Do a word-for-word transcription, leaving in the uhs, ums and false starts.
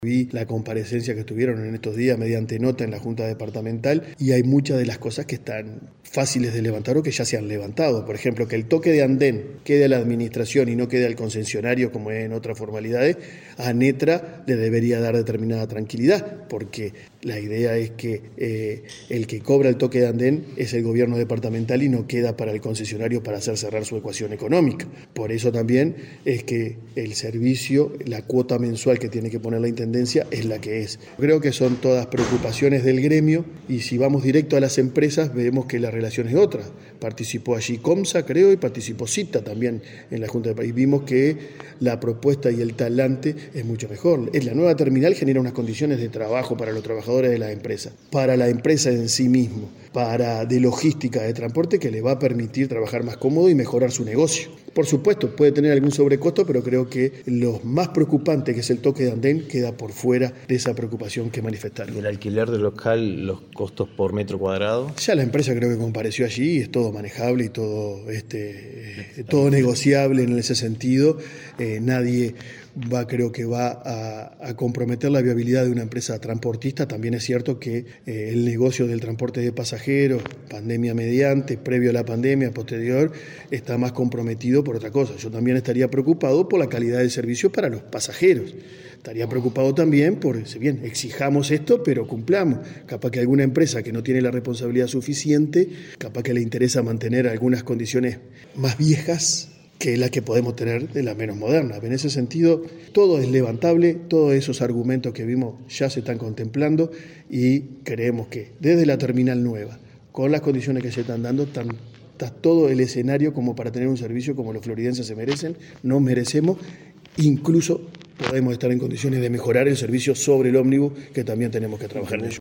Vi la comparecencia que tuvieron en estos días mediante nota en la Junta Departamental y hay muchas de las cosas que están fáciles de levantar o que ya se han levantado. Por ejemplo, que el toque de andén quede a la administración y no quede al concesionario como es en otras formalidades, a Netra le debería dar determinada tranquilidad, porque la idea es que eh, el que cobra el toque de andén es el gobierno departamental y no queda para el concesionario para hacer cerrar su ecuación económica. Por eso también es que el servicio, la cuota mensual que tiene que poner la Intendencia es la que es. Creo que son todas preocupaciones del gremio y si vamos directo a las empresas vemos que la relación es otra. Participó allí Comsa, creo, y participó Cita también en la Junta de País. Y vimos que la propuesta y el talante es mucho mejor. Es la nueva terminal genera unas condiciones de trabajo para los trabajadores de la empresa, para la empresa en sí mismo, para de logística de transporte que le va a permitir trabajar más cómodo y mejorar su negocio. Por supuesto, puede tener algún sobrecosto, pero creo que lo más preocupante, que es el toque de andén, queda por fuera de esa preocupación que manifestaron. ¿Y el alquiler del local, los costos por metro cuadrado? Ya la empresa creo que compareció allí y es todo manejable y todo, este, eh, todo negociable en ese sentido. Eh, nadie va, creo que va a, a comprometer la viabilidad de una empresa transportista. También es cierto que eh, el negocio del transporte de pasajeros, pandemia mediante, previo a la pandemia, posterior, está más comprometido por otra cosa. Yo también estaría preocupado por la calidad del servicio para los pasajeros. Estaría preocupado también por, si bien exijamos esto, pero cumplamos. Capaz que alguna empresa que no tiene la responsabilidad suficiente, capaz que le interesa mantener algunas condiciones más viejas que las que podemos tener de las menos modernas. En ese sentido, todo es levantable, todos esos argumentos que vimos ya se están contemplando y creemos que desde la terminal nueva, con las condiciones que se están dando, están, está todo el escenario como para tener un servicio como los floridenses se merecen, nos merecemos, incluso podemos estar en condiciones de mejorar el servicio sobre el ómnibus, que también tenemos que trabajar en ello.